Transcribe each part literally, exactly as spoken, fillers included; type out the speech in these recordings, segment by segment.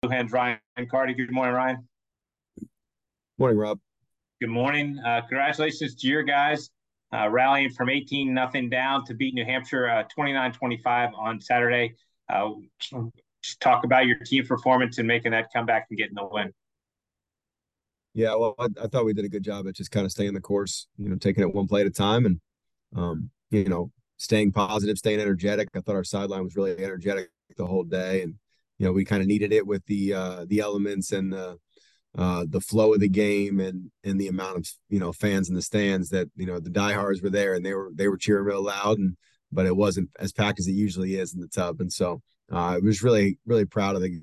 Hands, Ryan Carty. Good morning, Ryan. Morning, Rob. Good morning. Uh, congratulations to your guys uh, rallying from eighteen nothing down to beat New Hampshire uh, twenty-nine twenty-five on Saturday. Uh, just talk about your team performance and making that comeback and getting the win. Yeah, well, I, I thought we did a good job at just kind of staying the course, you know, taking it one play at a time and, um, you know, staying positive, staying energetic. I thought our sideline was really energetic the whole day, and you know, we kind of needed it with the uh, the elements and the uh, the flow of the game and and the amount of you know fans in the stands that you know the diehards were there and they were they were cheering real loud, and but it wasn't as packed as it usually is in the Tub, and so uh, I was really really proud of the.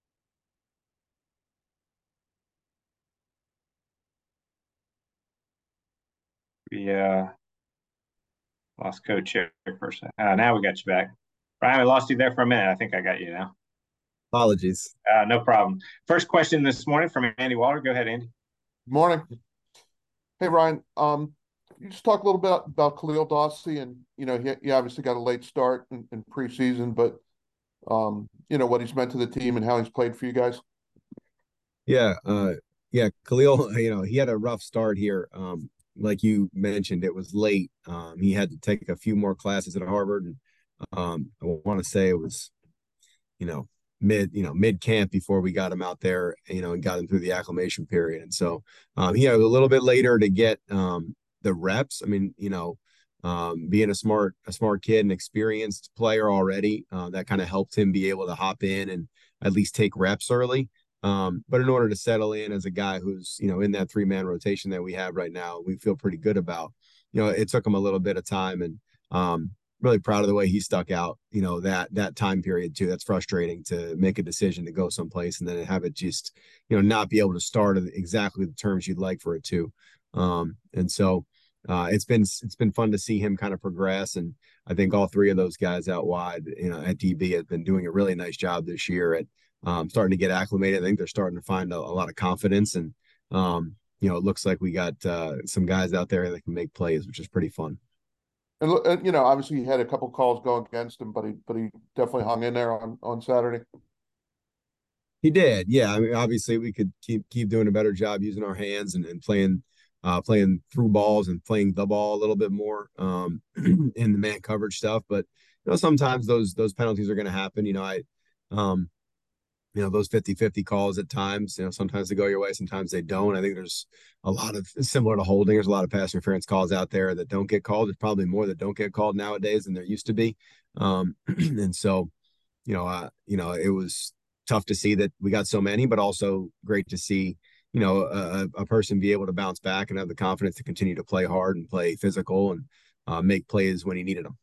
We uh, lost coach here for a second. Uh, now we got you back. Ryan, we lost you there for a minute. I think I got you now. Apologies. Uh, no problem. First question this morning from Andy Waller. Go ahead, Andy. Morning. Hey, Ryan. Um, you just talk a little bit about Khalil Dawsey, and you know he, he obviously got a late start in, in preseason, but um, you know what he's meant to the team and how he's played for you guys. Yeah, uh, yeah, Khalil, you know, he had a rough start here. Um, like you mentioned, it was late. Um, he had to take a few more classes at Harvard, and um, I want to say it was, you know, mid, you know, mid camp before we got him out there, you know, and got him through the acclimation period. And so um, he had a little bit later to get um, the reps. I mean, you know, um, being a smart, a smart kid and experienced player already, uh, that kind of helped him be able to hop in and at least take reps early. Um, but in order to settle in as a guy who's, you know, in that three man rotation that we have right now, we feel pretty good about, you know, it took him a little bit of time, and um, really proud of the way he stuck out, you know, that, that time period too. That's frustrating to make a decision to go someplace and then have it just, you know, not be able to start at exactly the terms you'd like for it to. Um, and so, uh, it's been, it's been fun to see him kind of progress. And I think all three of those guys out wide, you know, at D B have been doing a really nice job this year at, um, starting to get acclimated. I think they're starting to find a, a lot of confidence, and um, you know, it looks like we got uh, some guys out there that can make plays, which is pretty fun. And, and you know, obviously he had a couple calls go against him, but he but he definitely hung in there on on Saturday. He did, yeah. I mean, obviously we could keep keep doing a better job using our hands and, and playing uh, playing through balls and playing the ball a little bit more um, in the man coverage stuff. But you know, sometimes those those penalties are going to happen. You know, I um, you know, those fifty fifty calls at times, you know, sometimes they go your way, sometimes they don't. I think there's a lot of similar to holding. There's a lot of pass interference calls out there that don't get called. There's probably more that don't get called nowadays than there used to be. Um, and so, you know, uh, you know, it was tough to see that we got so many, but also great to see, you know, a, a person be able to bounce back and have the confidence to continue to play hard and play physical and uh, make plays when he needed them.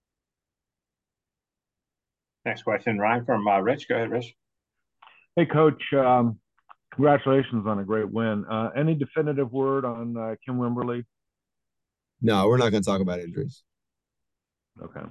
Next question, Ryan from uh, Rich. Go ahead, Rich. Hey, Coach. Um, congratulations on a great win. Uh, any definitive word on uh, Kim Wimberly? No, we're not going to talk about injuries. Okay.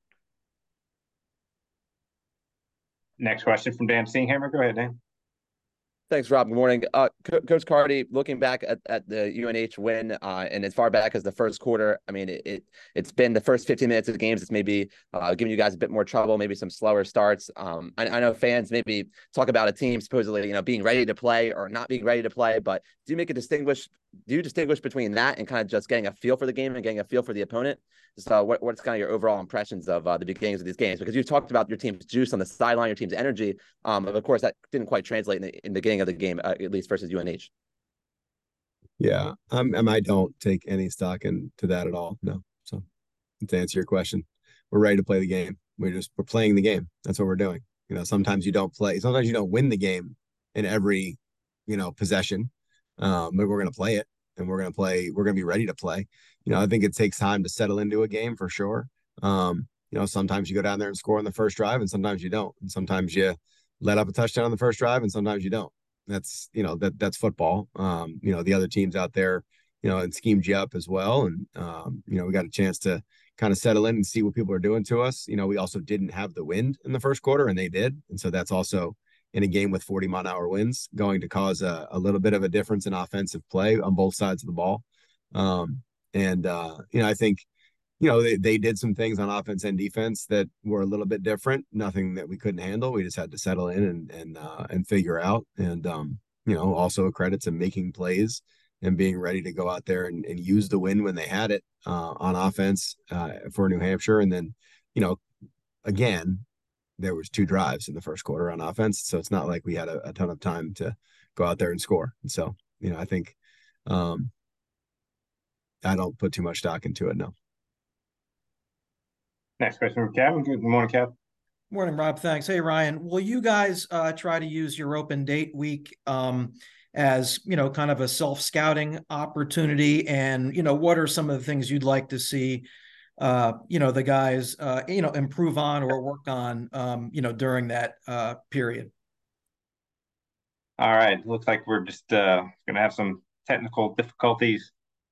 Next question from Dan Singhammer. Go ahead, Dan. Thanks, Rob. Good morning. Uh, Co- Coach Carty, looking back at, at the U N H win, uh, and as far back as the first quarter, I mean, it, it, it's been the first fifteen minutes of the games. It's maybe uh, giving you guys a bit more trouble, maybe some slower starts. Um, I, I know fans maybe talk about a team supposedly, you know, being ready to play or not being ready to play, but do you make a distinguish, do you distinguish between that and kind of just getting a feel for the game and getting a feel for the opponent? So what, what's kind of your overall impressions of uh, the beginnings of these games? Because you talked about your team's juice on the sideline, your team's energy. Um, of course, that didn't quite translate in the, in the beginning of the game, uh, at least versus U N H. Yeah, I'm, and I don't take any stock into that at all. No. So to answer your question, we're ready to play the game. We're just we're playing the game. That's what we're doing. You know, sometimes you don't play. Sometimes you don't win the game in every, you know, possession. Um, but we're gonna play it, and we're gonna play. We're gonna be ready to play. You know, I think it takes time to settle into a game for sure. Um, you know, sometimes you go down there and score on the first drive, and sometimes you don't. And sometimes you let up a touchdown on the first drive, and sometimes you don't. That's you know that that's football. Um, you know, the other teams out there, you know, and schemed you up as well. And um, you know, we got a chance to kind of settle in and see what people are doing to us. You know, we also didn't have the wind in the first quarter, and they did, and so that's also in a game with forty mile an hour winds going to cause a, a little bit of a difference in offensive play on both sides of the ball. Um, and uh, you know, I think you know, they, they did some things on offense and defense that were a little bit different. Nothing that we couldn't handle. We just had to settle in and and uh, and figure out. And um, you know, also a credit to making plays and being ready to go out there and, and use the win when they had it uh, on offense uh, for New Hampshire. And then, you know, again, there was two drives in the first quarter on offense, so it's not like we had a, a ton of time to go out there and score. And so, you know, I think um, I don't put too much stock into it. No. Next question from Kevin. Good morning, Kev. Morning, Rob. Thanks. Hey, Ryan. Will you guys uh, try to use your open date week um, as, you know, kind of a self-scouting opportunity? And, you know, what are some of the things you'd like to see, uh, you know, the guys, uh, you know, improve on or work on, um, you know, during that uh, period? All right. Looks like we're just uh, going to have some technical difficulties.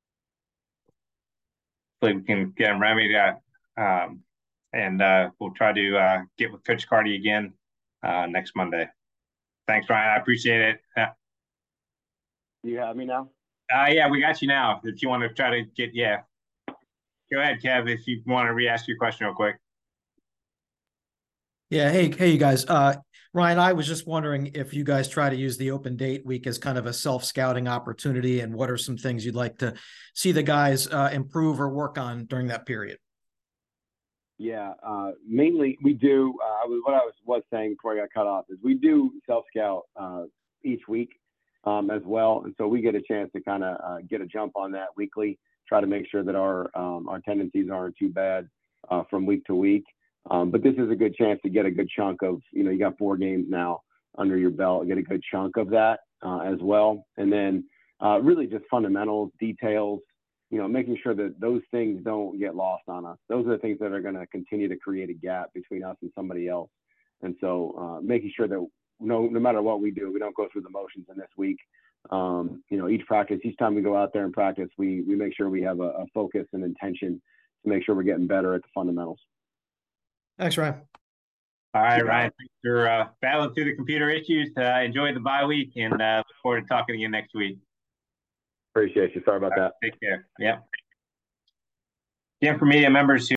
Hopefully we can get them remedied. Um, and uh, we'll try to uh, get with Coach Carty again uh, next Monday. Thanks, Ryan. I appreciate it. Yeah. You have me now? Uh, yeah, we got you now. If you want to try to get, yeah. Go ahead, Kev, if you want to re-ask your question real quick. Yeah. Hey, hey, you guys. Uh, Ryan, I was just wondering if you guys try to use the open date week as kind of a self-scouting opportunity, and what are some things you'd like to see the guys uh, improve or work on during that period? Yeah, uh, mainly we do. Uh, what I was, was saying before I got cut off is we do self-scout uh, each week um, as well, and so we get a chance to kind of uh, get a jump on that weekly. Try to make sure that our um, our tendencies aren't too bad uh, from week to week. Um, but this is a good chance to get a good chunk of, you know, you got four games now under your belt, get a good chunk of that uh, as well, and then uh, really just fundamentals, details. You know, making sure that those things don't get lost on us. Those are the things that are going to continue to create a gap between us and somebody else. And so uh, making sure that no, no matter what we do, we don't go through the motions in this week. Um, you know, each practice, each time we go out there and practice, we, we make sure we have a, a focus and intention to make sure we're getting better at the fundamentals. Thanks, Ryan. All right, Ryan, thanks for uh, battling through the computer issues. Uh, enjoy the bye week, and uh, look forward to talking again next week. Appreciate you. Sorry about that. Take care. Yeah. Again, for media members who